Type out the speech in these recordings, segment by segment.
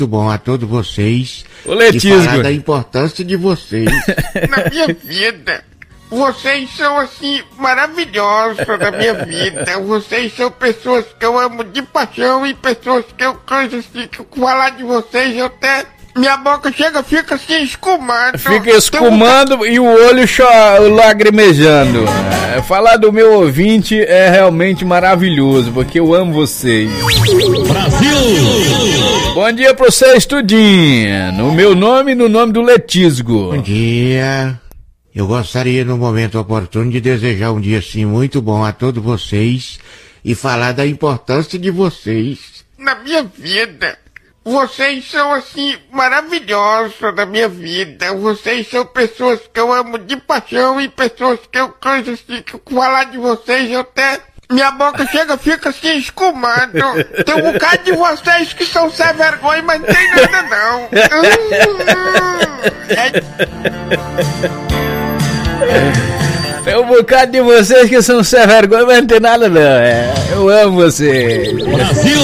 muito bom a todos vocês. O Letisgo. E falar da importância de vocês na minha vida. Vocês são, assim, maravilhosos na minha vida. Vocês são pessoas que eu amo de paixão e pessoas que eu canso, assim, que eu falar de vocês, eu até... Minha boca fica assim, escumando. Fica escumando e o olho lagrimejando. Falar do meu ouvinte é realmente maravilhoso, porque eu amo vocês. Brasil! Bom dia pra vocês, tudinho. No meu nome e no nome do Letisgo. Bom dia. Eu gostaria, no momento oportuno, de desejar um dia, assim, muito bom a todos vocês e falar da importância de vocês na minha vida. Vocês são, assim, maravilhosos na minha vida. Vocês são pessoas que eu amo de paixão e pessoas que eu canso, assim, que eu falar de vocês, eu até... Minha boca fica assim, escumando. Tem um bocado de vocês que são sem vergonha, mas não tem nada não. Tem um bocado de vocês que são sem vergonha, mas não tem nada não. Eu amo vocês. Brasil!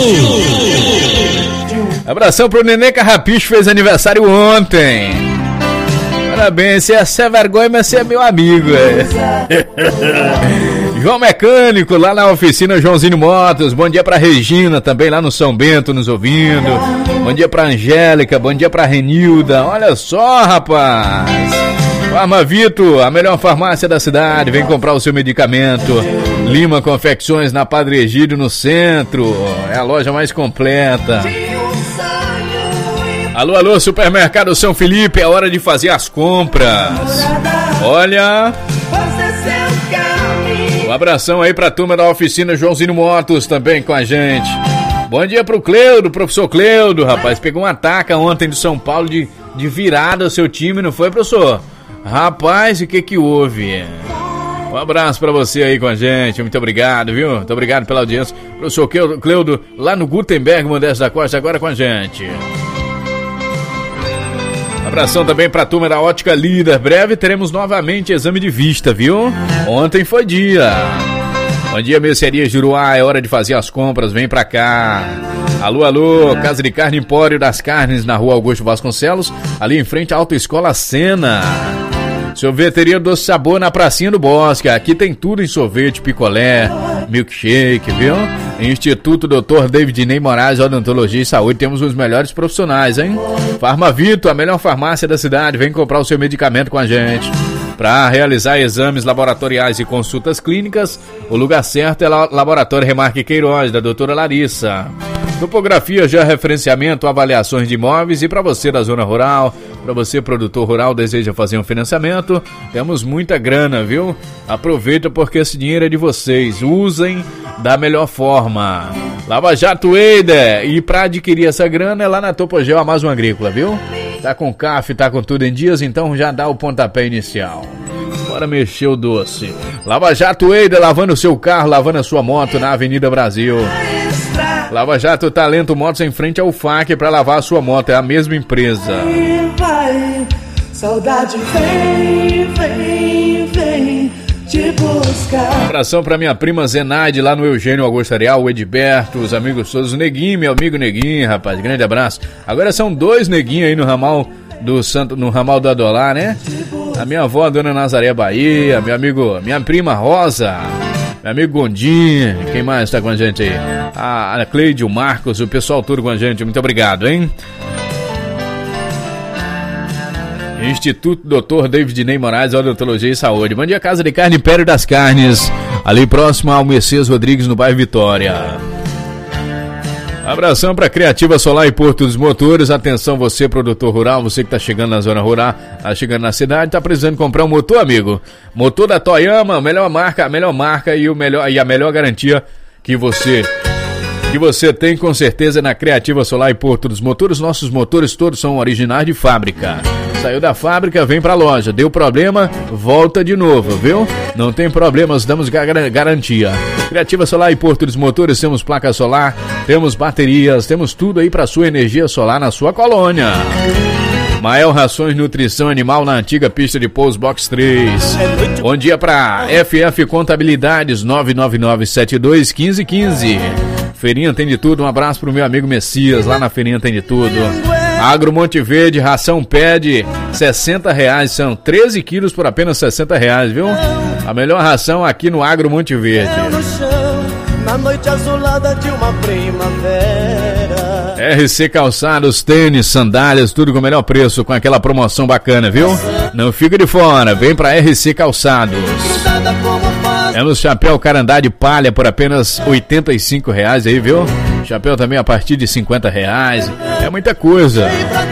Abração pro Nenê Carrapicho, fez aniversário ontem. Parabéns, você é sem vergonha, mas você é meu amigo. João Mecânico, lá na oficina Joãozinho Motos. Bom dia pra Regina, também lá no São Bento, nos ouvindo. Bom dia pra Angélica, bom dia pra Renilda. Olha só, rapaz. Farma Vito, a melhor farmácia da cidade. Vem comprar o seu medicamento. Lima Confecções, na Padre Egídio, no centro. É a loja mais completa. Alô, alô, Supermercado São Felipe, é hora de fazer as compras. Olha, um abração aí pra turma da oficina Joãozinho Motos também com a gente. Bom dia pro Cleudo, professor Cleudo, rapaz, pegou uma ataca ontem do São Paulo de virada o seu time, não foi, professor? Rapaz, o que houve? Um abraço pra você aí com a gente, muito obrigado, viu? Muito obrigado pela audiência. Professor Cleudo, lá no Gutenberg, Modesto da Costa, agora com a gente. Abração também pra turma da Ótica Líder. Breve teremos novamente exame de vista, viu? Ontem foi dia. Bom dia, Mercearia Juruá. É hora de fazer as compras. Vem pra cá. Alô, alô. Casa de Carne Empório das Carnes, na Rua Augusto Vasconcelos, ali em frente à Autoescola Sena. Sorveteria Doce Sabor na Pracinha do Bosque. Aqui tem tudo em sorvete, picolé, milkshake, viu? Instituto Dr. David Ney Moraes, Odontologia e Saúde. Temos os melhores profissionais, hein? Farma Vito, a melhor farmácia da cidade. Vem comprar o seu medicamento com a gente. Para realizar exames laboratoriais e consultas clínicas, o lugar certo é o Laboratório Remarque Queiroz, da doutora Larissa. Topografia, georreferenciamento, avaliações de imóveis. E para você da zona rural, para você produtor rural, deseja fazer um financiamento, temos muita grana, viu? Aproveita porque esse dinheiro é de vocês. Usem da melhor forma. Lava Jato Eider. E para adquirir essa grana é lá na Topogel Amazon Agrícola, viu? Tá com CAF, tá com tudo em dias, então já dá o pontapé inicial. Bora mexer o doce. Lava Jato Eider, lavando o seu carro, lavando a sua moto na Avenida Brasil. Lava Jato Talento Motos em frente ao FAC para lavar a sua moto, é a mesma empresa. Saudade vem te buscar. Abração pra minha prima Zenaide lá no Eugênio Augusto Areal, o Edberto, os amigos todos, o Neguinho, meu amigo Neguinho, rapaz, grande abraço. Agora são 2 Neguinhos aí no ramal do Santo, no ramal do Adolá, né? A minha avó, a Dona Nazaré Bahia, minha prima Rosa, meu amigo Gondinho, quem mais tá com a gente aí? A Cleide, o Marcos, o pessoal todo com a gente, muito obrigado, hein? Instituto Dr. David Ney Moraes, Odontologia e Saúde. Bom dia, Casa de Carne Império das Carnes, ali próximo ao Mercedes Rodrigues, no bairro Vitória. Abração para Criativa Solar e Porto dos Motores. Atenção, você produtor rural, você que tá chegando na zona rural, tá chegando na cidade, tá precisando comprar um motor, amigo. Motor da Toyama, a melhor marca e a melhor garantia que você tem com certeza na Criativa Solar e Porto dos Motores. Nossos motores todos são originais de fábrica. Saiu da fábrica, vem pra loja. Deu problema, volta de novo, viu? Não tem problemas, damos garantia. Criativa Solar e Porto dos Motores, temos placa solar, temos baterias, temos tudo aí pra sua energia solar na sua colônia. Mael Rações Nutrição Animal na antiga pista de pouso Box 3. Bom dia pra FF Contabilidades 999721515. Feirinha tem de tudo. Um abraço pro meu amigo Messias, lá na Feirinha tem de tudo. Agro Monte Verde, ração pede R$60. São 13 quilos por apenas R$60, viu? A melhor ração aqui no Agro Monte Verde. Na noite azulada de uma primavera. RC Calçados, tênis, sandálias, tudo com o melhor preço, com aquela promoção bacana, viu? Não fica de fora, vem pra RC Calçados. Temos chapéu Carandá de palha por apenas R$85 aí, viu? Chapéu também a partir de R$50. É muita coisa.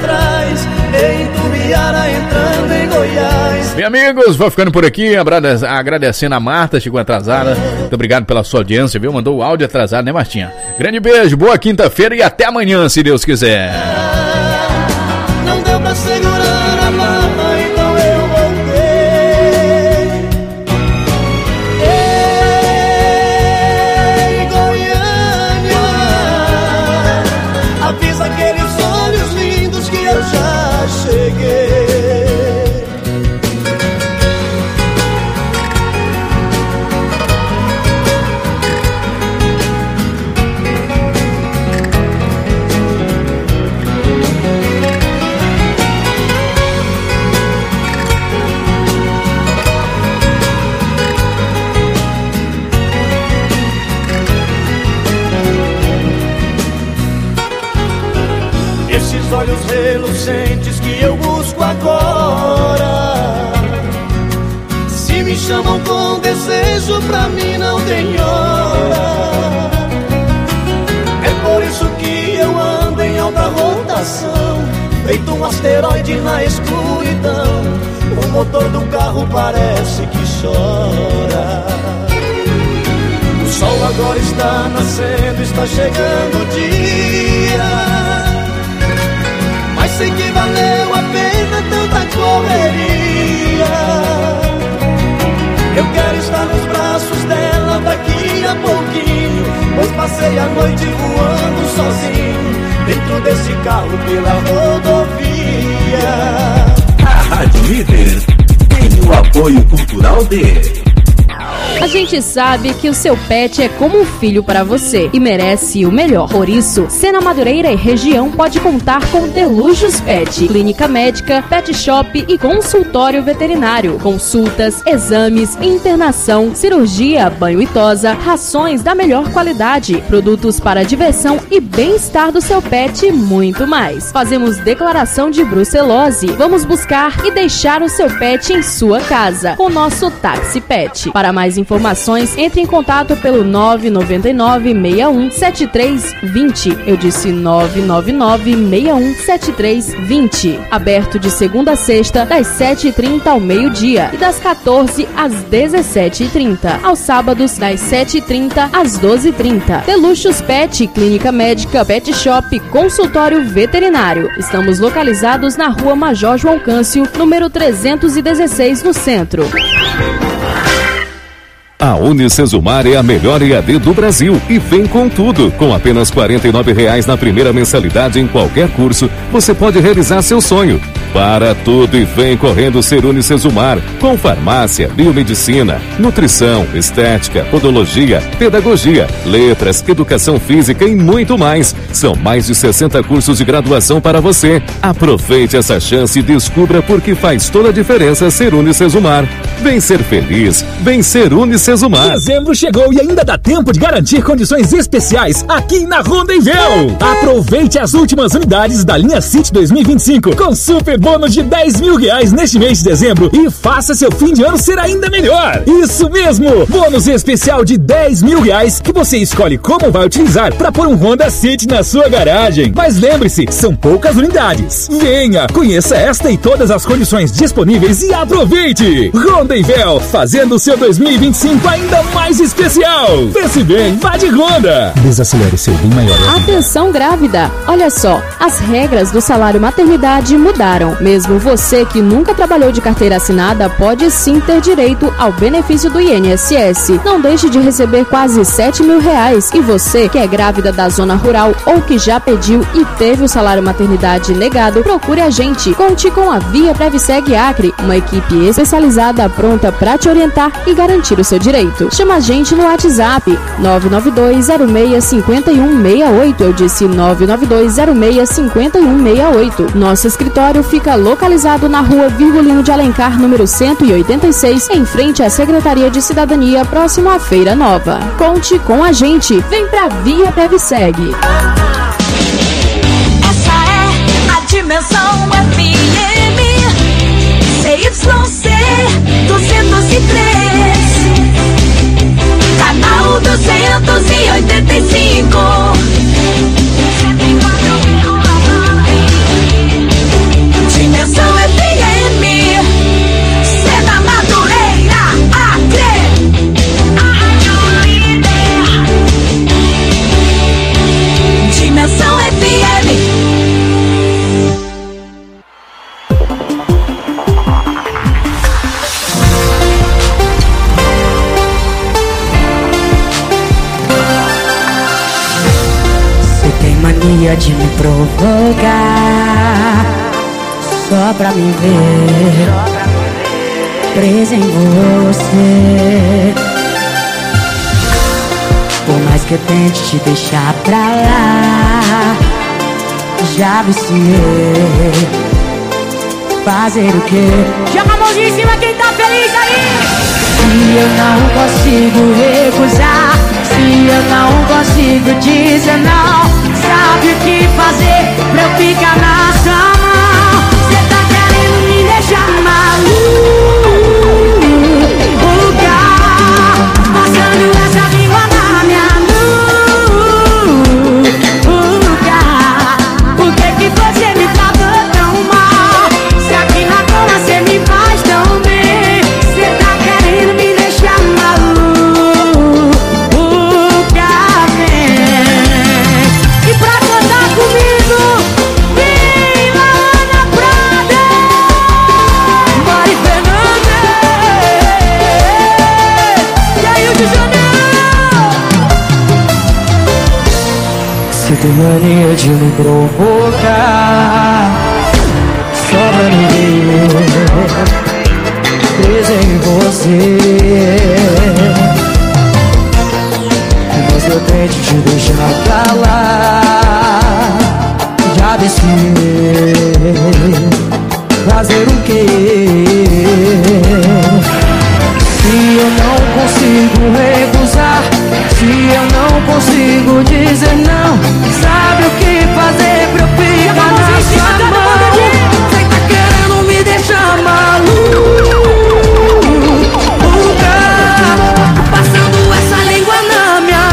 Meus amigos, vou ficando por aqui, agradecendo a Marta, chegou atrasada. Muito obrigado pela sua audiência, viu? Mandou o áudio atrasado, né, Martinha? Grande beijo, boa quinta-feira e até amanhã, se Deus quiser. Não deu pra segurar a mama, então eu voltei. Ei, Goiânia, avisa aqueles olhos lindos que eu já cheguei. Olhos relucentes que eu busco agora, se me chamam com desejo, pra mim não tem hora. É por isso que eu ando em alta rotação, feito um asteroide na escuridão. O motor do carro parece que chora. O sol agora está nascendo, está chegando o dia. Mas sei que valeu a pena tanta correria. Eu quero estar nos braços dela daqui a pouquinho, pois passei a noite voando sozinho dentro desse carro pela rodovia. A Rádio Líder tem o apoio cultural de... A gente sabe que o seu pet é como um filho para você e merece o melhor. Por isso, Sena Madureira e região pode contar com Delujos Pet, clínica médica, pet shop e consultório veterinário. Consultas, exames, internação, cirurgia, banho e tosa, rações da melhor qualidade, produtos para diversão e bem-estar do seu pet e muito mais. Fazemos declaração de brucelose. Vamos buscar e deixar o seu pet em sua casa com nosso táxi pet. Para mais informações, entre em contato pelo 999-617320. Eu disse 999-617320. Aberto de segunda a sexta, das 7h30 ao meio-dia e das 14 às 17h30. Aos sábados, das 7h30 às 12h30. Deluxos Pet, clínica médica, pet shop, consultório veterinário. Estamos localizados na Rua Major João Câncio, número 316, no centro. A Unicesumar é a melhor EAD do Brasil e vem com tudo. Com apenas R$ 49,00 na primeira mensalidade em qualquer curso, você pode realizar seu sonho. Para tudo e vem correndo ser Unicesumar, com farmácia, biomedicina, nutrição, estética, podologia, pedagogia, letras, educação física e muito mais. São mais de 60 cursos de graduação para você. Aproveite essa chance e descubra por que faz toda a diferença ser Unicesumar. Vem ser feliz, vem ser Unicesumar. Dezembro chegou e ainda dá tempo de garantir condições especiais aqui na Rondenvel. Aproveite as últimas unidades da linha City 2025 com super bônus de R$10.000 neste mês de dezembro e faça seu fim de ano ser ainda melhor. Isso mesmo, bônus especial de R$10.000 que você escolhe como vai utilizar para pôr um Honda City na sua garagem. Mas lembre-se, são poucas unidades. Venha, conheça esta e todas as condições disponíveis e aproveite. Rondenvel, fazendo o seu 2025 ainda mais especial. Pense bem, vá de Honda. Desacelere seu bem maior. Atenção grávida, olha só, as regras do salário maternidade mudaram. não. Mesmo você que nunca trabalhou de carteira assinada pode sim ter direito ao benefício do INSS. Não deixe de receber quase R$7 mil. E você que é grávida da zona rural ou que já pediu e teve o salário maternidade negado, procure a gente. Conte com a Via Previseg Acre, uma equipe especializada pronta para te orientar e garantir o seu direito. Chama a gente no WhatsApp 992065168. Eu disse 992065168. Nosso escritório fica localizado na rua Virgulino de Alencar, número 186, em frente à Secretaria de Cidadania, próximo à Feira Nova. Conte com a gente. Vem pra Via Previseg. Essa é a Dimensão FM CYC 203, canal 285, 104,9. Dimensão FM, Sena Madureira, Acre, a Rádio Líder. Dimensão FM. Mania de me provocar só pra me ver presa em você. Por mais que eu tente te deixar pra lá, já viciei. Fazer o quê? Joga a mãozinha em cima quem tá feliz aí. Se eu não consigo recusar, se eu não consigo dizer não, sabe o que fazer pra eu ficar na sua mão? Cê tá querendo me deixar maluca, passando essa língua na minha nuca. Por que que você me tratou tão mal? Se aqui na cama cê me faz tão bem. Cê tá querendo me deixar maluca, vem. E pra cantar comigo, vem lá na Prada, Mari Fernandes. E aí o de Janeiro? Você tem mania de me provocar só pra me ver presa em você. Mas eu tento te deixar pra lá, já desci. Fazer o quê? Se eu não consigo recusar, se eu não consigo dizer não, sabe o que fazer pra eu ficar na sua mão? Cê tá querendo me deixar maluca, passando essa língua na minha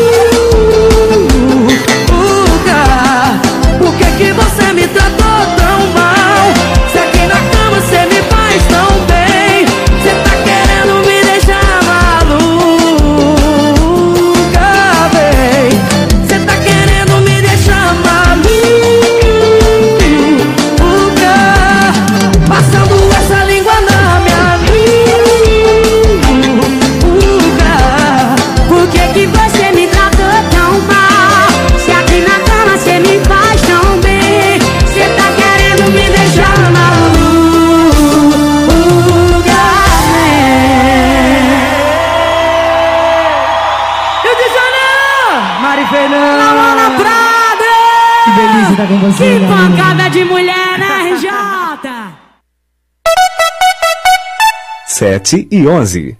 nuca. Por que que você me tratou tão mal? Se aqui na cama cê me faz tão bem. Cê tá querendo me deixar maluca, bem. Cê tá querendo me deixar maluca, passando essa língua na minha nuca. Por que que você me tratou tão mal? Se aqui na cama cê me faz tão bem. Cê tá querendo me deixar maluca, Rio de Janeiro, Mari Fernandes, na Prada. Que delícia tá com você. Que pancada de mulher, né, RJ? 7h11.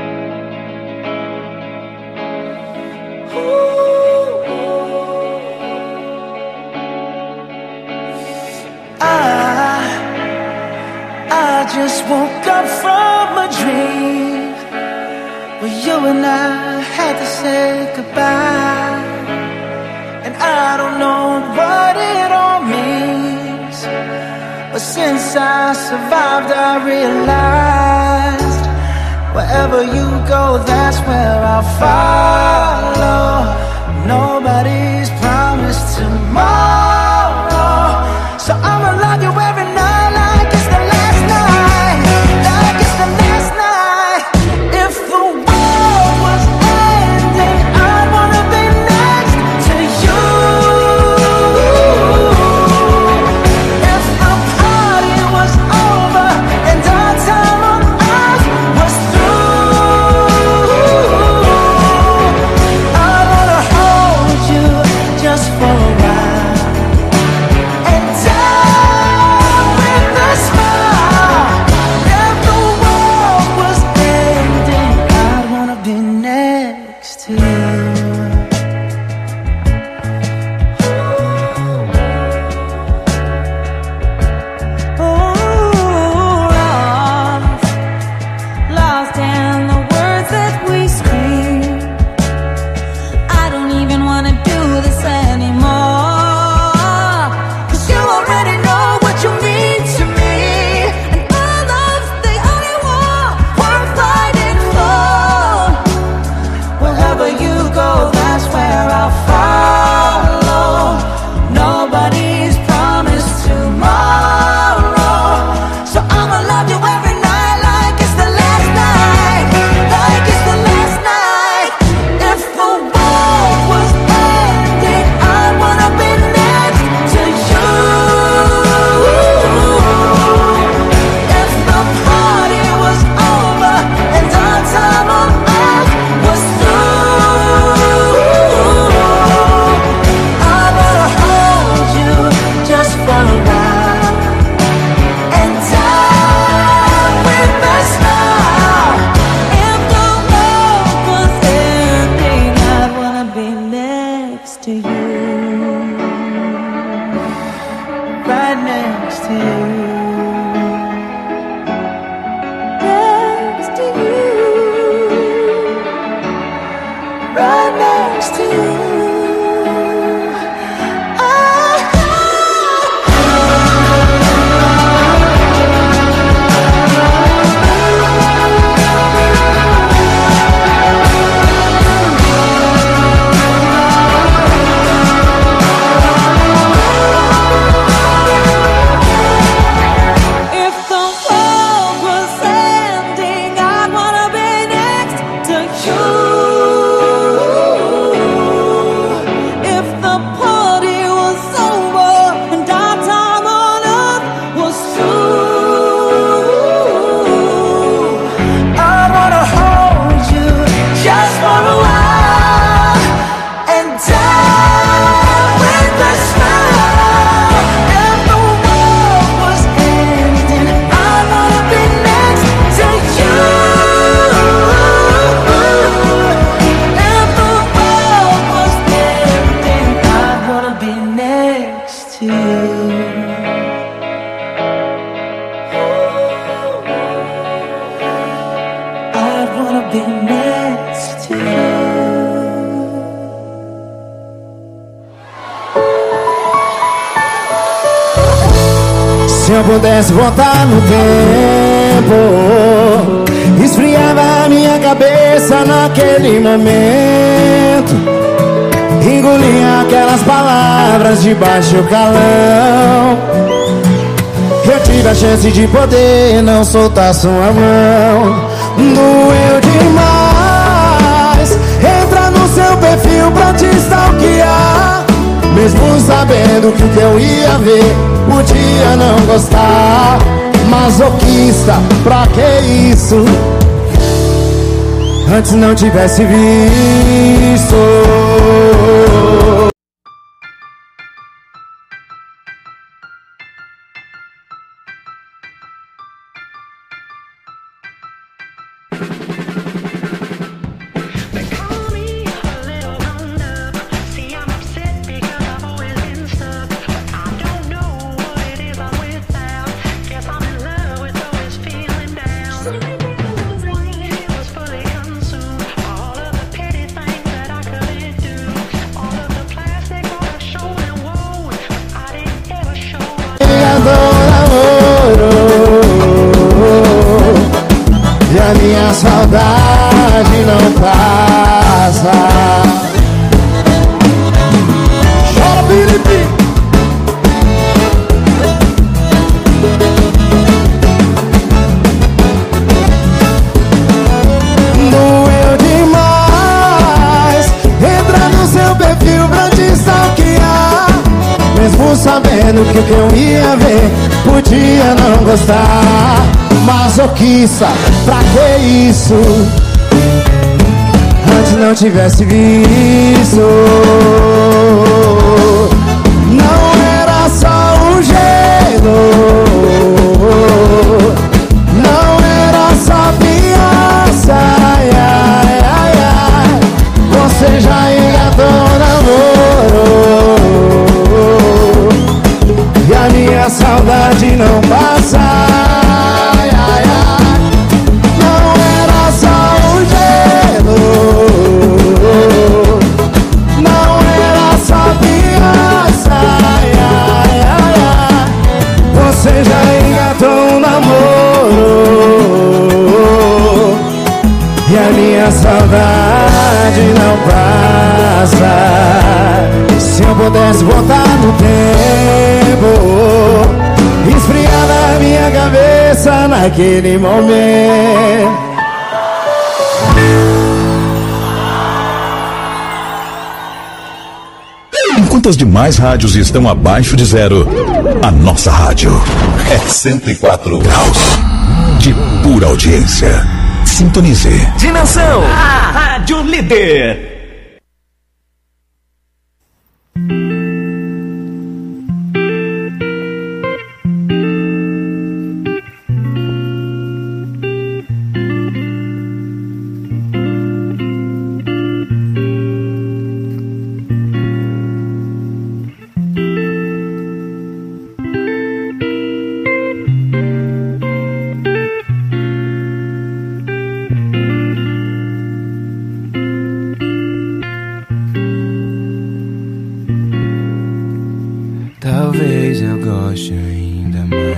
I just woke up from a dream where you and I had to say goodbye. And I don't know what it all means, but since I survived I realized wherever you go, that's where I'll follow. Nobody's promised tomorrow, so I'ma love you every night next to you. Next to you. Right next to you. Se eu pudesse voltar no tempo, esfriava a minha cabeça naquele momento, engolia aquelas palavras de baixo calão. Eu tive a chance de poder não soltar sua mão. Doeu demais entrar no seu perfil pra te stalkear, mesmo sabendo que o que eu ia ver podia não gostar. Masoquista, pra que isso? Antes não tivesse visto. E a minha saudade não passa. Chora, Felipe! Doeu demais entrar no seu perfil pra te stalkear, mesmo sabendo que o que eu ia ver podia não gostar. Masoquista, pra que isso? Antes não tivesse visto. Não era só um gelo, não era só fiança. Ai, ai, ai, ai. Você já engatou namoro e a minha saudade não passa. Você já engatou um namoro e a minha saudade não passa. Se eu pudesse voltar no tempo, esfriar na minha cabeça naquele momento. Enquanto as demais rádios estão abaixo de zero, a nossa rádio é 104 graus de pura audiência. Sintonize. Dimensão, a rádio líder.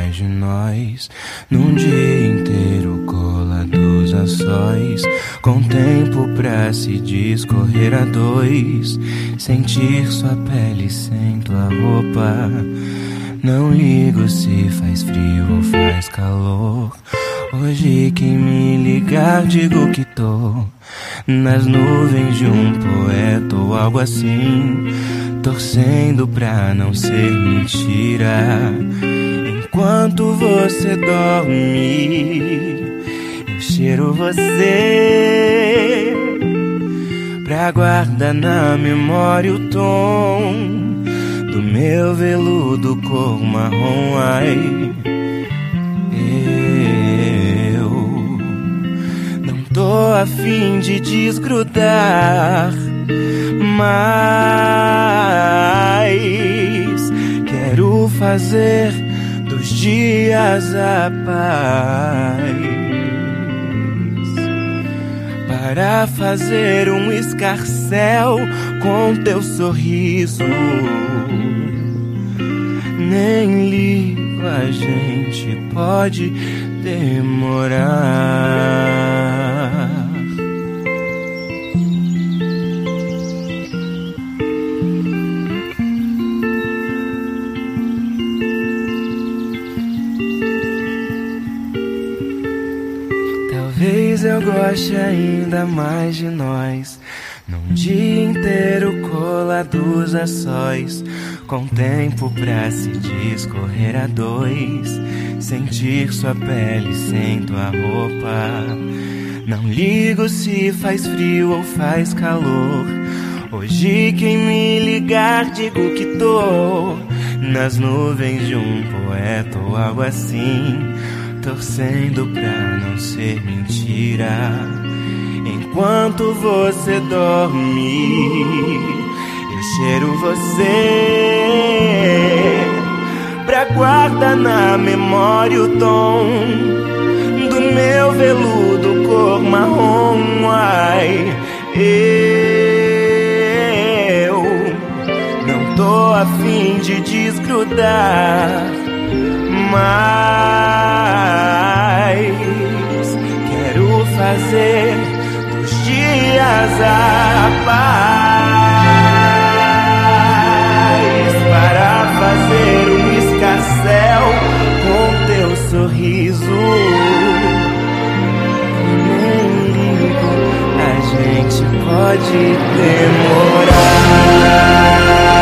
mais de nós, num dia inteiro colados a sós, com tempo pra se discorrer a dois, sentir sua pele sem tua roupa. Não ligo se faz frio ou faz calor. Hoje quem me ligar digo que tô nas nuvens de um poeta ou algo assim, torcendo pra não ser mentira. Enquanto você dorme, eu cheiro você pra guardar na memória o tom do meu veludo cor marrom. Ai, eu não tô a fim de desgrudar, mas quero fazer dos dias a paz, para fazer um escarcéu com teu sorriso. Nem ligo, a gente pode demorar. Talvez eu goste ainda mais de nós, num dia inteiro colados a sós, com tempo pra se discorrer a dois, sentir sua pele sem tua roupa. Não ligo se faz frio ou faz calor. Hoje quem me ligar digo que tô nas nuvens de um poeta ou algo assim, torcendo pra não ser mentira. Enquanto você dorme, eu cheiro você pra guardar na memória o tom do meu veludo cor marrom. Ai, eu não tô a fim de desgrudar, mas quero fazer dos dias a paz, para fazer um escarcéu com teu sorriso. Nem ligo, a gente pode demorar.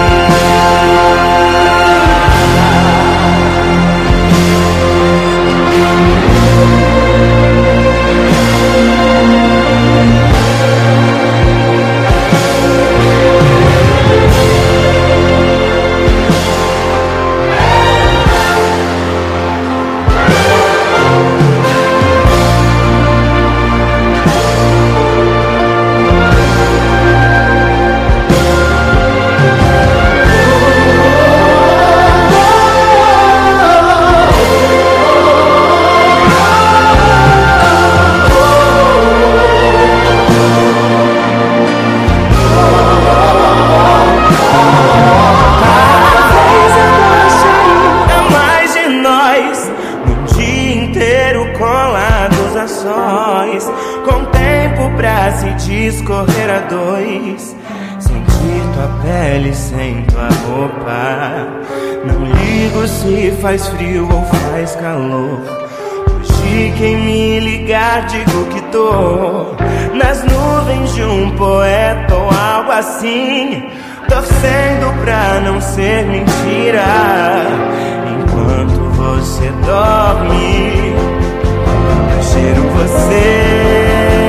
Discorrer a dois, sentir tua pele sem tua roupa. Não ligo se faz frio ou faz calor. Hoje quem me ligar digo que tô nas nuvens de um poeta ou algo assim, torcendo pra não ser mentira. Enquanto você dorme, eu cheiro você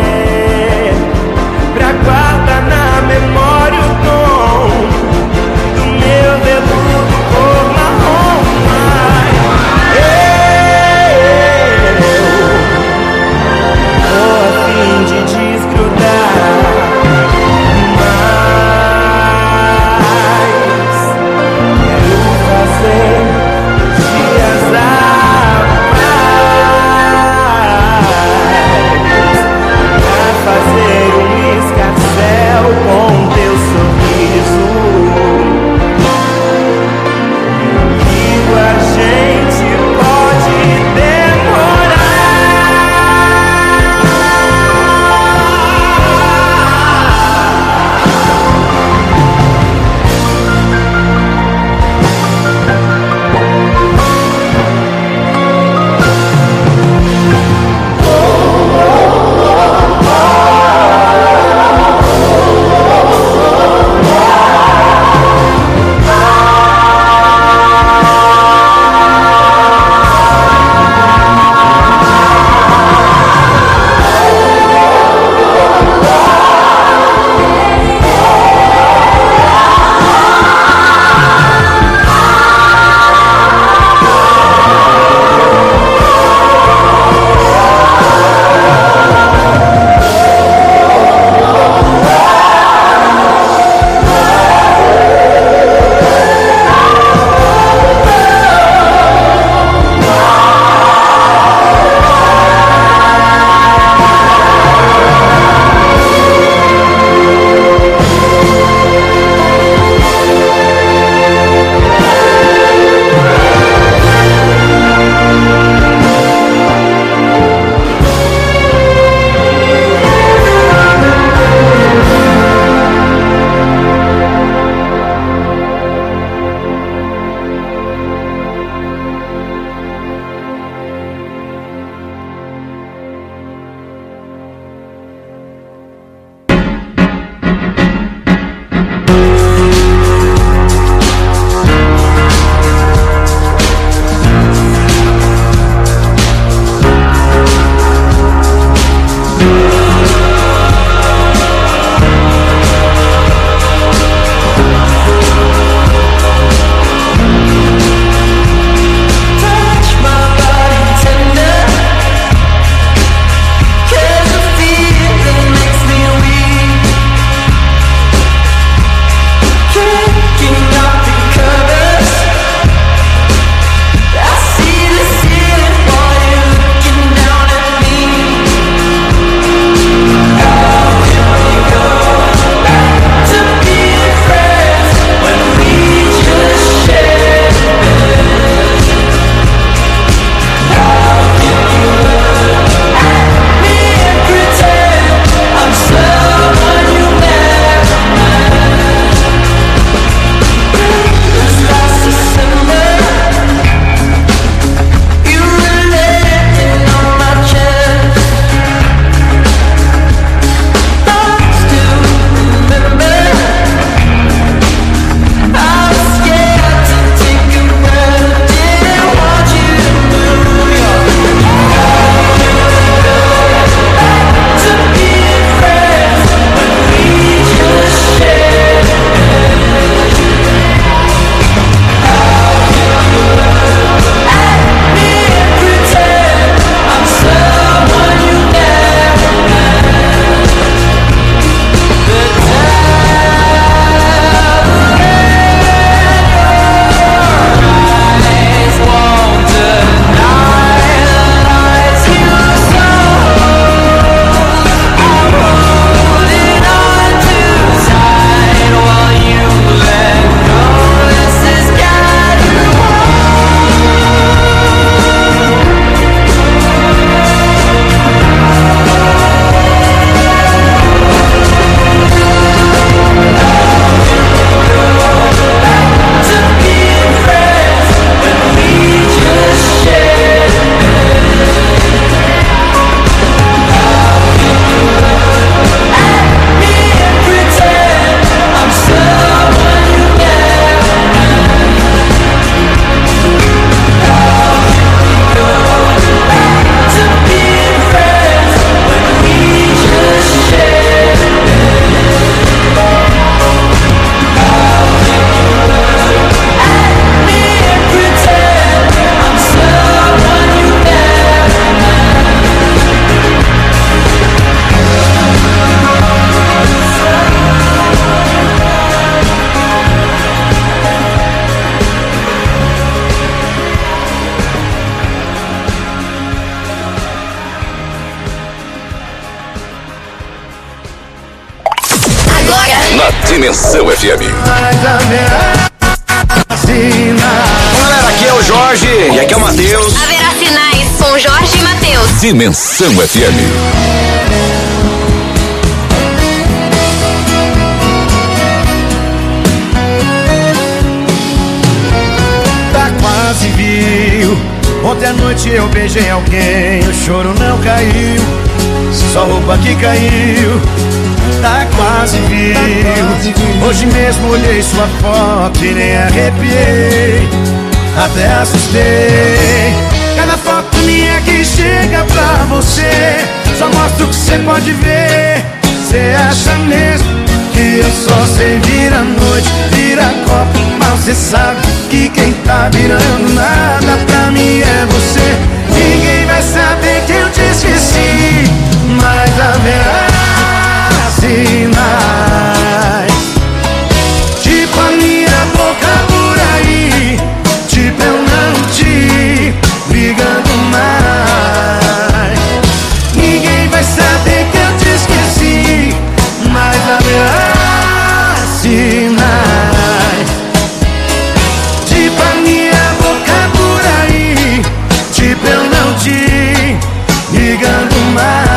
pra guardar na memória o tom do meu veludo cor marrom. Eu tô a fim de desgrudar, mas quero fazer os dias a paz, pra fazer um escarcéu Dimensão FM. Galera, aqui é o Jorge e aqui é o Matheus. Haverá sinais com Jorge e Matheus. Dimensão FM. Tá quase viu. Ontem à noite eu beijei alguém, o choro não caiu, só roupa que caiu. Tá quase viu. Hoje mesmo olhei sua foto e nem arrepiei, até assustei. Cada foto minha que chega pra você só mostra o que você pode ver. Cê acha mesmo que eu só sei virar noite, virar copo, mas cê sabe que quem tá virando nada pra mim é você. Ninguém vai saber que eu te esqueci, mas haverá sinais, tipo a minha boca por aí, tipo eu não te ligando mais. Ninguém vai saber que eu te esqueci, mas haverá sinais, tipo a minha boca por aí, tipo eu não te ligando mais.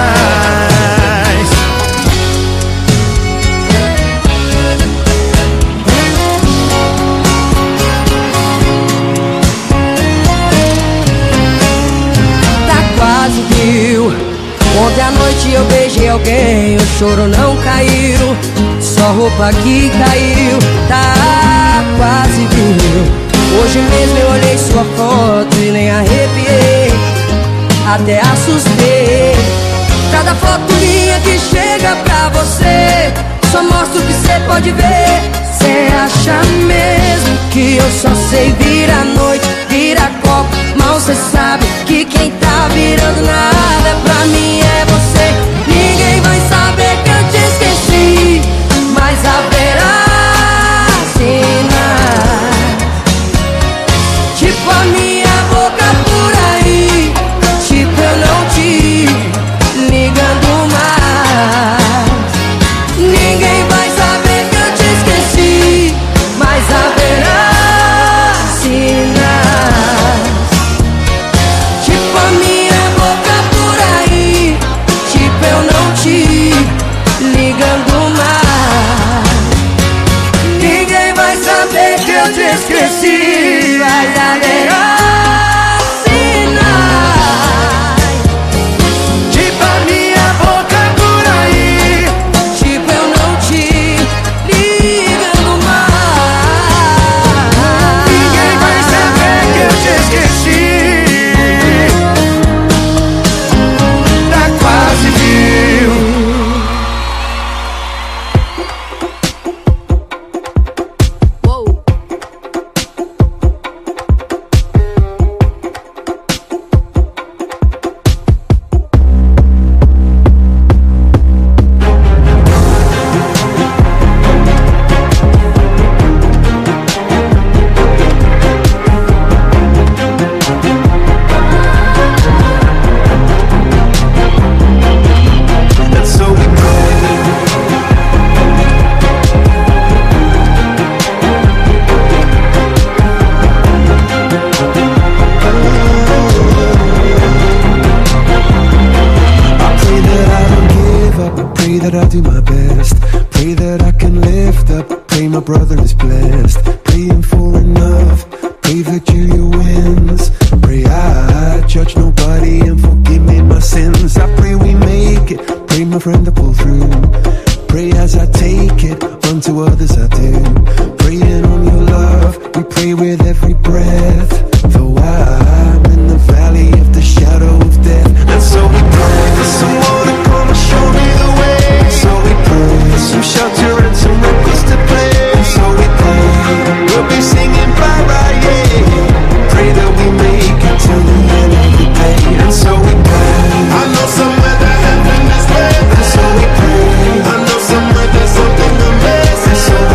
Ontem à noite eu beijei alguém, o choro não caiu, só roupa que caiu. Tá quase viu. Hoje mesmo eu olhei sua foto e nem arrepiei, até assustei. Cada foto minha que chega pra você só mostra o que cê pode ver. Cê acha mesmo que eu só sei virar noite, virar copo, mal cê sabe que quem tá virando nada pra mim é você. Ninguém vai saber que eu te esqueci, mas haverá sinais, tipo a minha boca por aí, tipo eu não te ligando mais. Ninguém vai saber que eu te esqueci, mas haverá sinais, tipo a minha boca por aí, tipo eu não te ligando mais. Ninguém vai saber que eu te esqueci, mas haverá sinais, Tipo a minha boca por aí, tipo eu não te ligando mais. ninguém vai saber que eu te esqueci. Tá quase viu. And so we pray that I don't give up, I pray that I do my best, pray that I can lift up, pray my brother is blessed, praying for enough, pray victory wins, pray I judge nobody and forgive me my sins. I pray we make it, pray my friend to pull through, pray as I take it, unto others I do, praying on your love, we pray with every breath, though I'm in the valley of the shadow of death. And so we pray for someone to come and show me the way. And so we pray for some shelter and some records to play. And so we pray we'll be singing bye bye, yeah. Pray that we make it till the end of the day. And so we pray. I know somewhere that heaven is waiting. And so we pray. I know somewhere there's something amazing. And so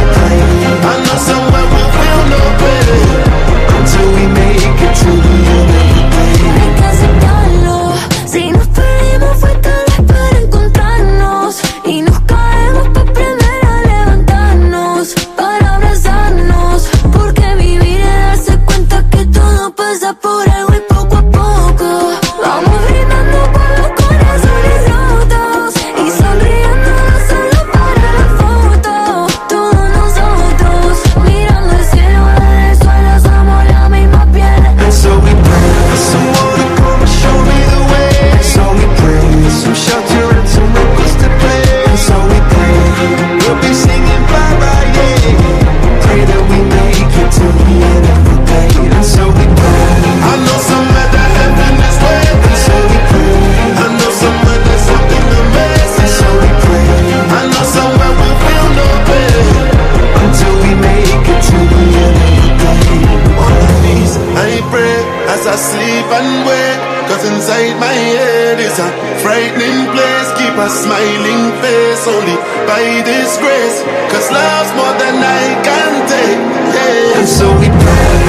sleep and wake, cause inside my head is a frightening place. Keep a smiling face only by this grace, cause love's more than I can take, yeah. And so we pray,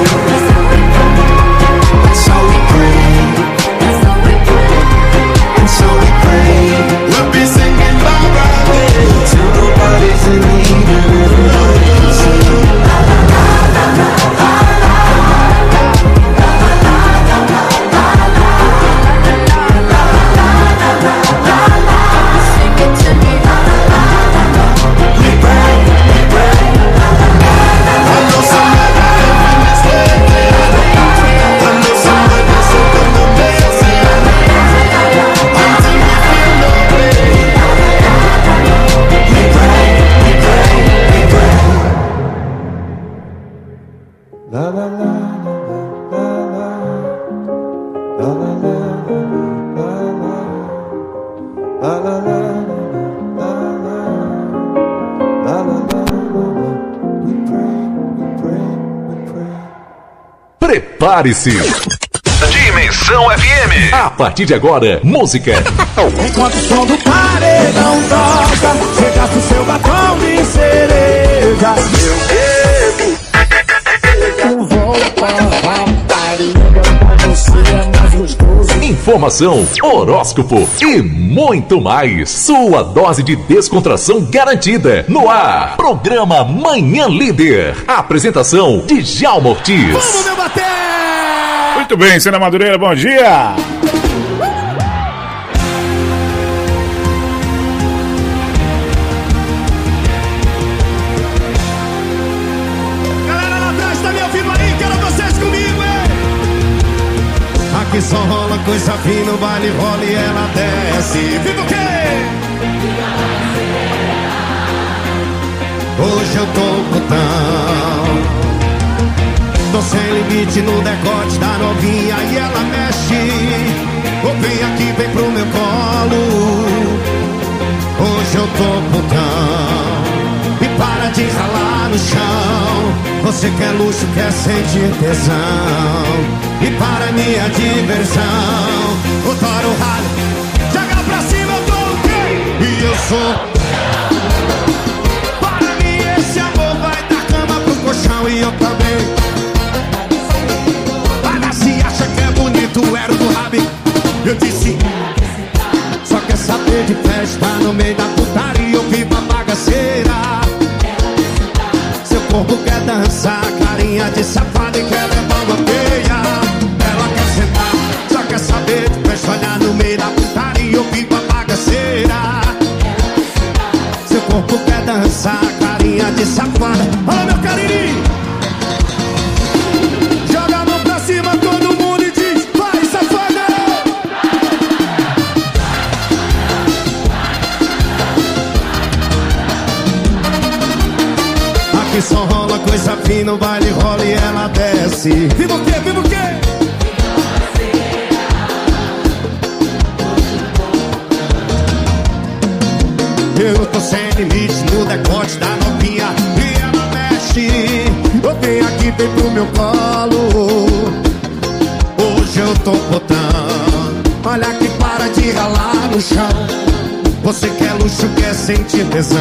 and so we pray, and so we pray. We'll be singing Baba till nobody's in need of Prepare-se! Dimensão FM. A partir de agora, música. Enquanto o som do paredão toca, você gasta o seu batom de cereja. Eu vou pra rapariga, pra você é mais gostoso. Informação, horóscopo e muito mais. Sua dose de descontração garantida. No ar, programa Manhã Líder. Apresentação de Djalma Ortiz. Vamos debater! Muito bem, Cena Madureira, bom dia! Galera lá atrás, tá me ouvindo aí? Quero vocês comigo, hein? Aqui só rola coisa fina, o baile rola e ela desce. Viva o quê? Hoje eu tô putão. Tô sem limite no decote da novinha e ela mexe. Ou vem aqui, vem pro meu colo. Hoje eu tô putão. E para de ralar no chão. Você quer luxo, quer sentir tesão. E para minha diversão, o toro ralo, joga pra cima, eu tô ok. E eu sou. Para mim esse amor vai dar cama pro colchão e eu também. Tu era do Rabi, eu disse. Só quer saber de festa no meio da putaria, eu vivo a bagaceira. Seu corpo quer dançar, carinha de safada e quer levar uma peia. Ela quer sentar, só quer saber de festa, olhar no meio da putaria, eu vivo a bagaceira. Seu corpo quer dançar, carinha de safada. Olha meu carinho. Joga a mão pra cima, todo mundo. Que só rola coisa fina, o baile rola e ela desce. Viva o quê? Viva o quê? Eu tô sem limite no decote da novinha e ela mexe. Eu venho aqui, vem pro meu colo. Hoje eu tô botando. Olha que para de ralar no chão. Você quer luxo, quer sentir tesão.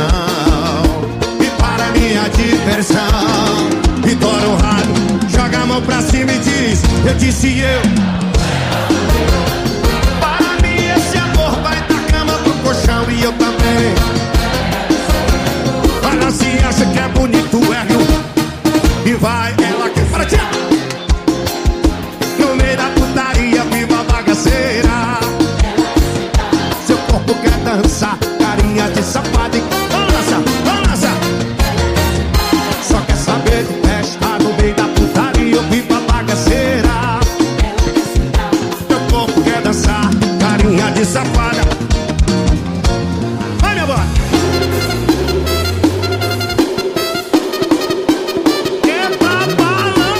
Minha diversão. E dora o rádio, joga a mão pra cima e diz. Eu disse eu. Para mim esse amor vai dar cama pro colchão e eu também. Para se acha que é bonito, é ruim. E vai, ela quer para ti. No meio da putaria, viva a bagaceira. Seu corpo quer dançar, carinha de safado e safada. Vai, minha boa. É babala.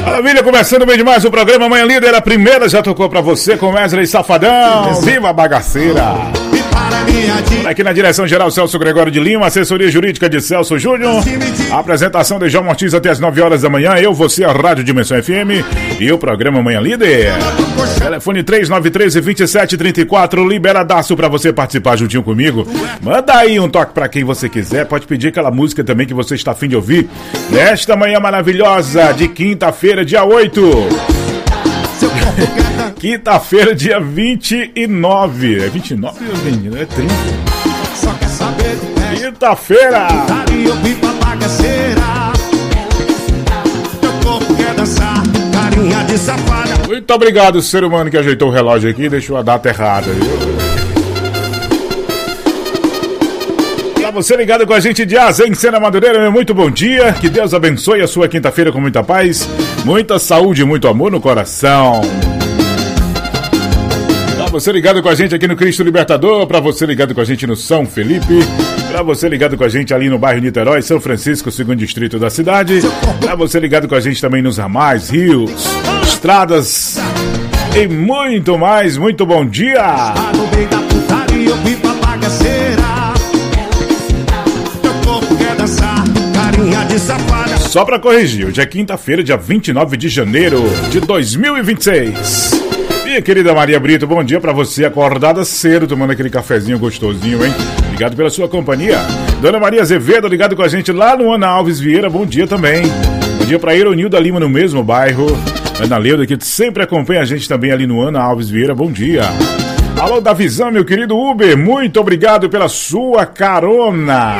Maravilha, começando bem demais o programa Manhã Líder. A primeira já tocou pra você com Wesley Safadão. Viva a bagaceira! Aqui na direção geral, Celso Gregório de Lima, assessoria jurídica de Celso Júnior. A apresentação de João Ortiz até as 9 horas da manhã. Eu, você, a Rádio Dimensão FM e o programa Manhã Líder. Telefone 3913-2734. Liberadaço pra você participar juntinho comigo. Manda aí um toque pra quem você quiser. Pode pedir aquela música também que você está a fim de ouvir. Nesta manhã maravilhosa de quinta-feira, dia 8. Quinta-feira, dia 29. É 29 ou 20? Não é 30? Só quer saber quinta-feira. Muito obrigado, ser humano que ajeitou o relógio aqui e deixou a data errada, viu? Pra você ligado com a gente de Asa em Sena Madureira, meu muito bom dia. Que Deus abençoe a sua quinta-feira com muita paz, muita saúde e muito amor no coração. Pra você ligado com a gente aqui no Cristo Libertador, pra você ligado com a gente no São Felipe, pra você ligado com a gente ali no bairro Niterói, São Francisco, segundo distrito da cidade, pra você ligado com a gente também nos ramais, rios, estradas e muito mais. Muito bom dia. Só pra corrigir, hoje é quinta-feira, dia 29 de janeiro de 2026. Minha querida Maria Brito, bom dia pra você, acordada cedo, tomando aquele cafezinho gostosinho, hein? Obrigado pela sua companhia. Dona Maria Azevedo, ligado com a gente lá no Ana Alves Vieira, bom dia também. Bom dia pra Ironilda Lima, no mesmo bairro. Ana Leuda, que sempre acompanha a gente também ali no Ana Alves Vieira, bom dia. Alô, Davizão, meu querido Uber, muito obrigado pela sua carona.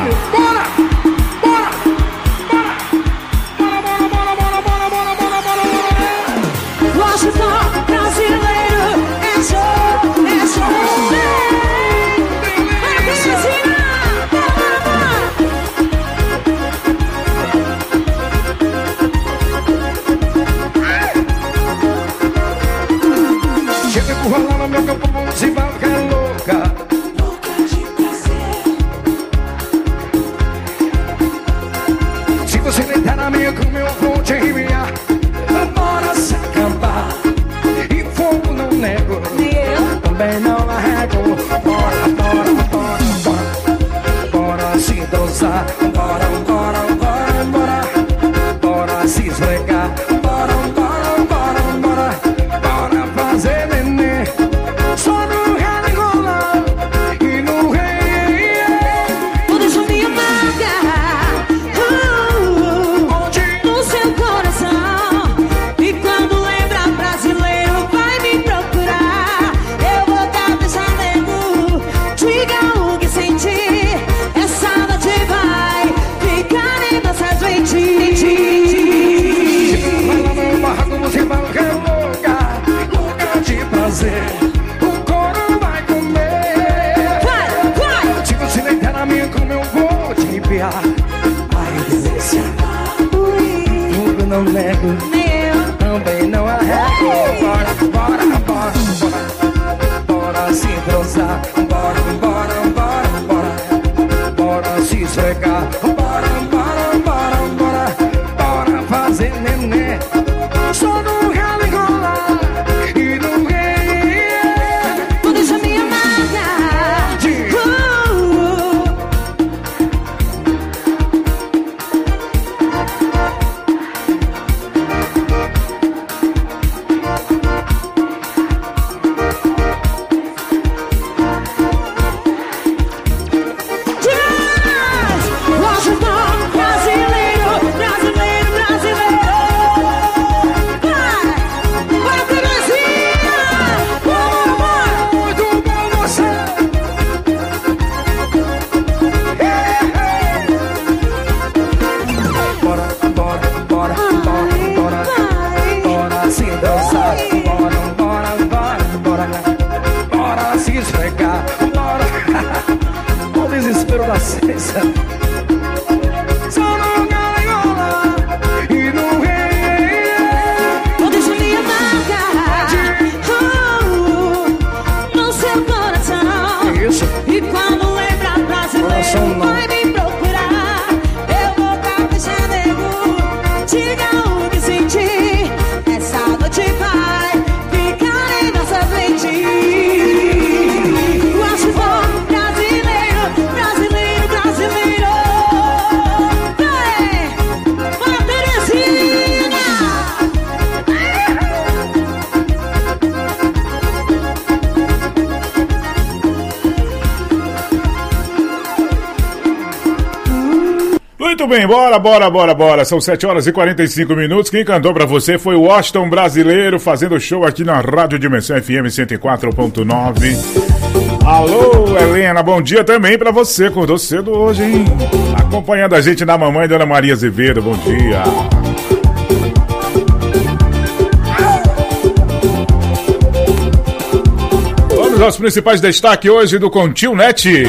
Muito bem, bora. São 7h45. Quem cantou pra você foi o Washington Brasileiro, fazendo show aqui na Rádio Dimensão FM 104.9. Alô, Helena, bom dia também pra você. Acordou cedo hoje, hein? Acompanhando a gente na mamãe, Dona Maria Azevedo, bom dia. Vamos aos principais destaques hoje do Continu.net.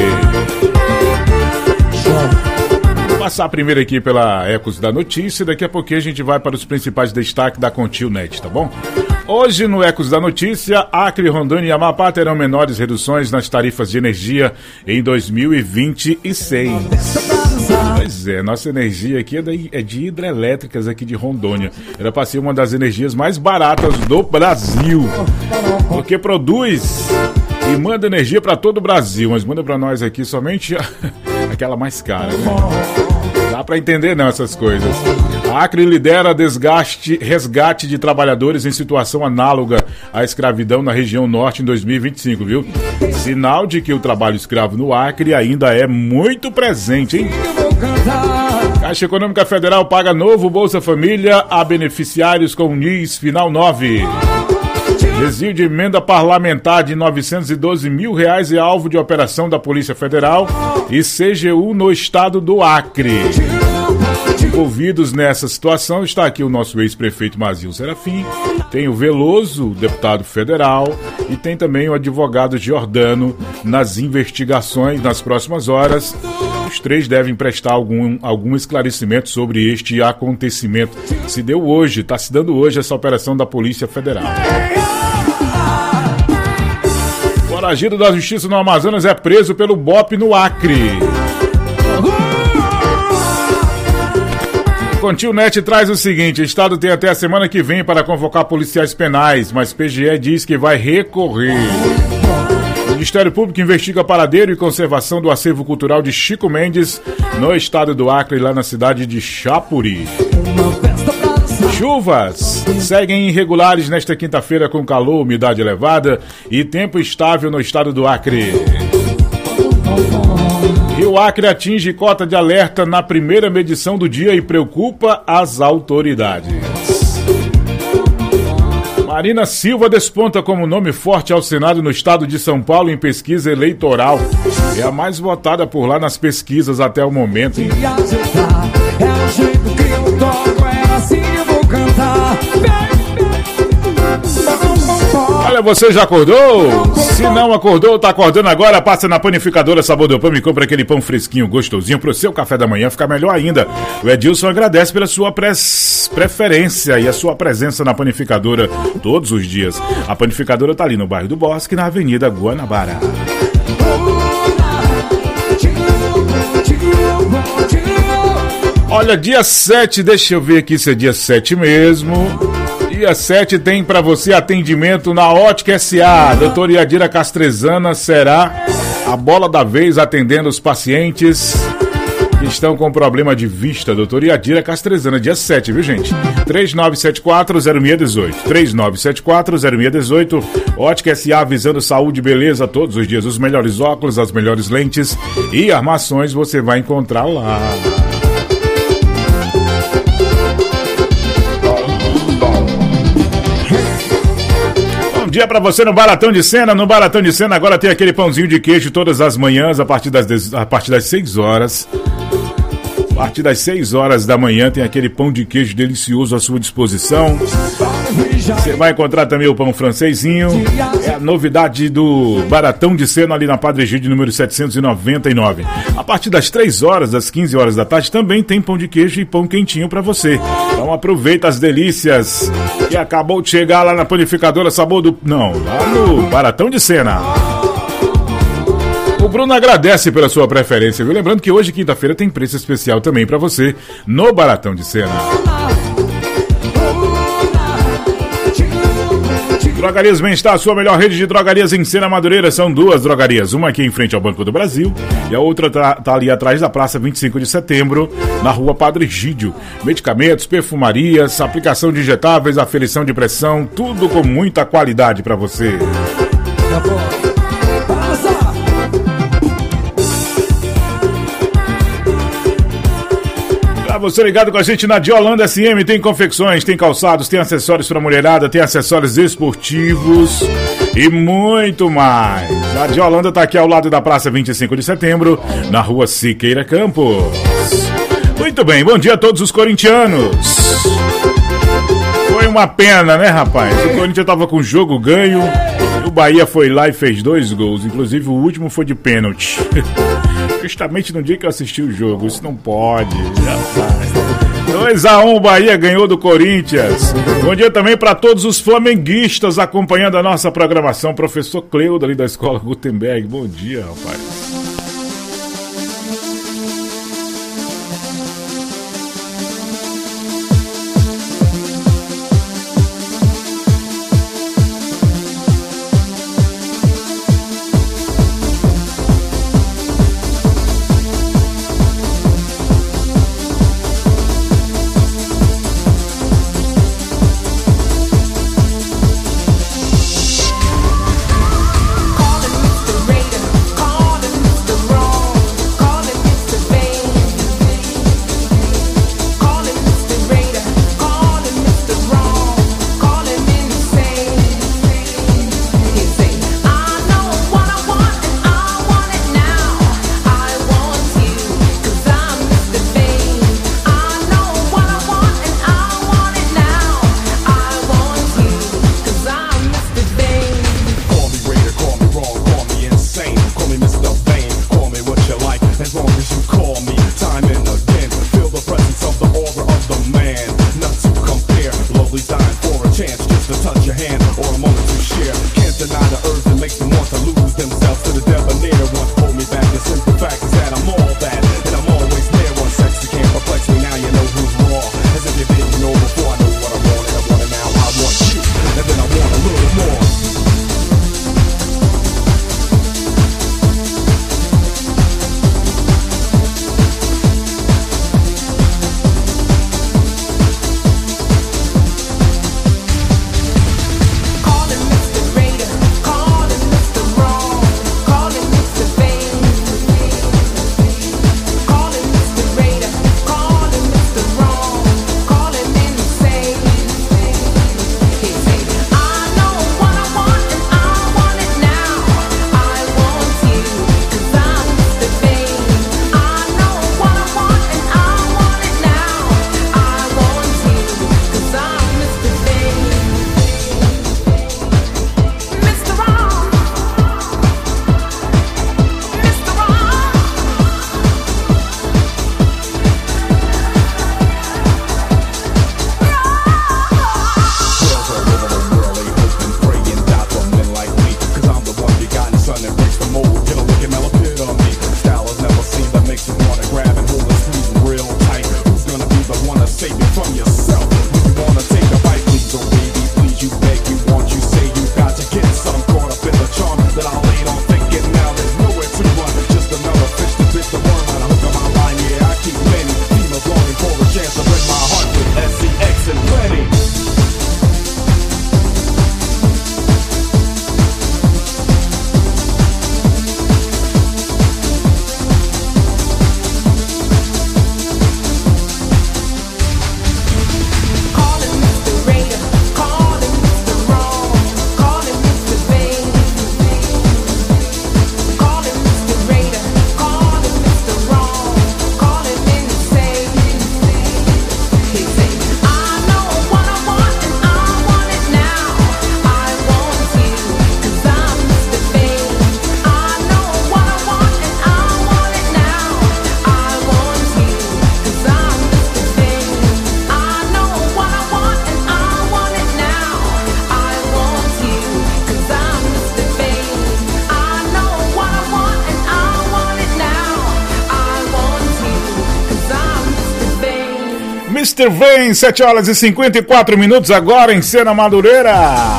Passar primeiro aqui pela Ecos da Notícia, daqui a pouquinho a gente vai para os principais destaques da Continu.net, tá bom? Hoje no Ecos da Notícia, Acre, Rondônia e Amapá terão menores reduções nas tarifas de energia em 2026. Pois é, nossa energia aqui é de hidrelétricas aqui de Rondônia. Era para ser uma das energias mais baratas do Brasil, porque produz e manda energia para todo o Brasil, mas manda para nós aqui somente aquela mais cara, né? Dá para entender não essas coisas. A Acre lidera resgate de trabalhadores em situação análoga à escravidão na região norte em 2025, viu? Sinal de que o trabalho escravo no Acre ainda é muito presente, hein? Caixa Econômica Federal paga novo Bolsa Família a beneficiários com NIS Final 9. Desvio de emenda parlamentar de R$912 mil é alvo de operação da Polícia Federal e CGU no estado do Acre. Envolvidos nessa situação está aqui o nosso ex-prefeito Mazil Serafim, tem o Veloso, deputado federal, e tem também o advogado Giordano nas investigações. Nas próximas horas, os três devem prestar algum esclarecimento sobre este acontecimento. Se deu hoje, está se dando hoje essa operação da Polícia Federal. Foragido da Justiça no Amazonas é preso pelo BOP no Acre. Continu.net traz o seguinte: o Estado tem até a semana que vem para convocar policiais penais, mas PGE diz que vai recorrer. O Ministério Público investiga paradeiro e conservação do acervo cultural de Chico Mendes no estado do Acre, lá na cidade de Chapuri. Chuvas seguem irregulares nesta quinta-feira com calor, umidade elevada e tempo estável no estado do Acre. E o Acre atinge cota de alerta na primeira medição do dia e preocupa as autoridades. Marina Silva desponta como nome forte ao Senado no estado de São Paulo em pesquisa eleitoral. É a mais votada por lá nas pesquisas até o momento, hein? Olha, você já acordou? Se não acordou, tá acordando agora, passa na Panificadora Sabor do Pão e compra aquele pão fresquinho, gostosinho pro seu café da manhã ficar melhor ainda. O Edilson agradece pela sua preferência e a sua presença na Panificadora todos os dias. A Panificadora tá ali no bairro do Bosque, na Avenida Guanabara. Olha, dia 7, deixa eu ver aqui se é dia 7 mesmo. Dia 7 tem pra você atendimento na Ótica SA. Doutora Yadira Castrezana será a bola da vez atendendo os pacientes que estão com problema de vista. Doutora Yadira Castrezana, dia 7, viu, gente? 3974-0618. 3974-0618. Ótica SA, visando saúde e beleza todos os dias. Os melhores óculos, as melhores lentes e armações você vai encontrar lá. Bom dia pra você no Baratão de Sena. No Baratão de Sena agora tem aquele pãozinho de queijo todas as manhãs a partir das 6 horas. A partir das 6 horas da manhã tem aquele pão de queijo delicioso à sua disposição. Você vai encontrar também o pão francesinho. É a novidade do Baratão de Sena ali na Padre Egídio, número 799. A partir das 3 horas, das 15 horas da tarde, também tem pão de queijo e pão quentinho pra você. Então aproveita as delícias que acabou de chegar lá na Panificadora Sabor do... Não, lá no Baratão de Sena. O Bruno agradece pela sua preferência, viu? Lembrando que hoje, quinta-feira, tem preço especial também pra você no Baratão de Sena. Drogarias Bem-Estar, a sua melhor rede de drogarias em Sena Madureira. São duas drogarias, uma aqui em frente ao Banco do Brasil e a outra tá ali atrás da Praça 25 de Setembro, na Rua Padre Egídio. Medicamentos, perfumarias, aplicação de injetáveis, aferição de pressão, tudo com muita qualidade pra você. você ligado com a gente na Diolanda SM, tem confecções, tem calçados, tem acessórios pra mulherada, tem acessórios esportivos e muito mais. A Diolanda tá aqui ao lado da Praça 25 de Setembro, na Rua Siqueira Campos. Muito bem, bom dia a todos os corintianos. Foi uma pena, né, rapaz? O Corinthians tava com o jogo ganho, o Bahia foi lá e fez 2 gols, inclusive o último foi de pênalti. Justamente no dia que eu assisti o jogo, isso não pode, rapaz. 2-1, o Bahia ganhou do Corinthians. Bom dia também para todos os flamenguistas acompanhando a nossa programação. Professor Cleudo ali da Escola Gutenberg, bom dia, rapaz. Mr. Vem, 7 horas e 54 minutos agora em Cena Madureira.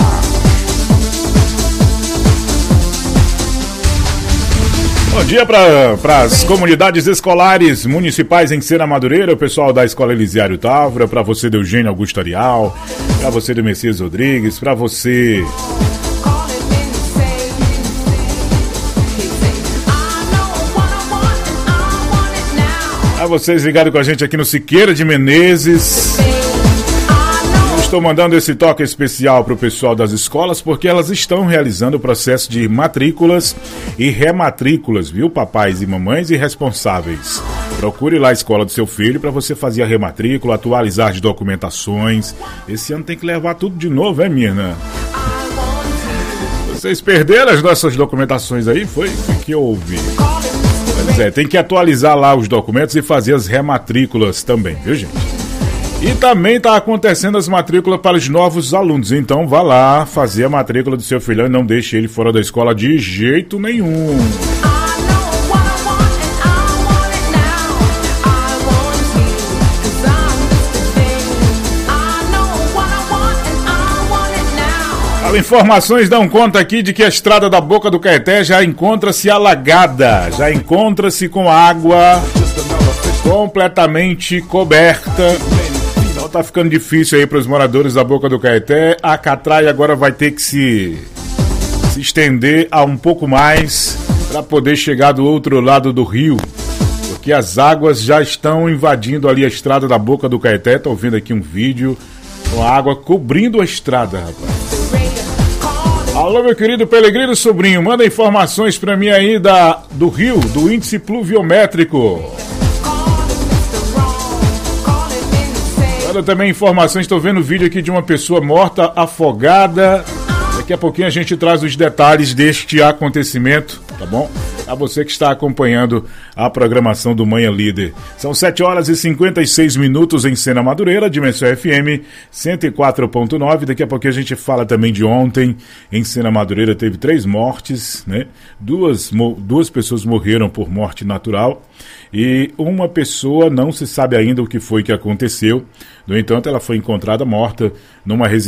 Bom dia para as comunidades escolares municipais em Cena Madureira, o pessoal da Escola Elisiário Távora, para você do Eugênio Augusto Arial, para você do Messias Rodrigues, para você vocês ligados com a gente aqui no Siqueira de Menezes. Estou mandando esse toque especial para o pessoal das escolas, porque elas estão realizando o processo de matrículas e rematrículas, viu, papais e mamães e responsáveis. Procure lá a escola do seu filho para você fazer a rematrícula, atualizar as documentações. Esse ano tem que levar tudo de novo, menina? Vocês perderam as nossas documentações aí? Foi o que eu ouvi. Pois é, tem que atualizar lá os documentos e fazer as rematrículas também, viu, gente? E também está acontecendo as matrículas para os novos alunos. Então vá lá fazer a matrícula do seu filhão e não deixe ele fora da escola de jeito nenhum. As informações dão conta aqui de que a estrada da Boca do Caeté já encontra-se alagada, já encontra-se com água completamente coberta. Então tá ficando difícil aí para os moradores da Boca do Caeté. A catraia agora vai ter que se estender a um pouco mais para poder chegar do outro lado do rio, porque as águas já estão invadindo ali a estrada da Boca do Caeté. Tô vendo aqui um vídeo com a água cobrindo a estrada, rapaz. Alô, meu querido Pelegrino Sobrinho, manda informações pra mim aí do rio, do índice pluviométrico. Manda também informações, estou vendo o vídeo aqui de uma pessoa morta, afogada. Daqui a pouquinho a gente traz os detalhes deste acontecimento, tá bom? A você que está acompanhando a programação do Manhã Líder. São 7h56 em Sena Madureira, Dimensão FM 104.9. Daqui a pouquinho a gente fala também de ontem. Em Sena Madureira teve 3 mortes, né? Duas pessoas morreram por morte natural e uma pessoa não se sabe ainda o que foi que aconteceu. No entanto, ela foi encontrada morta numa residência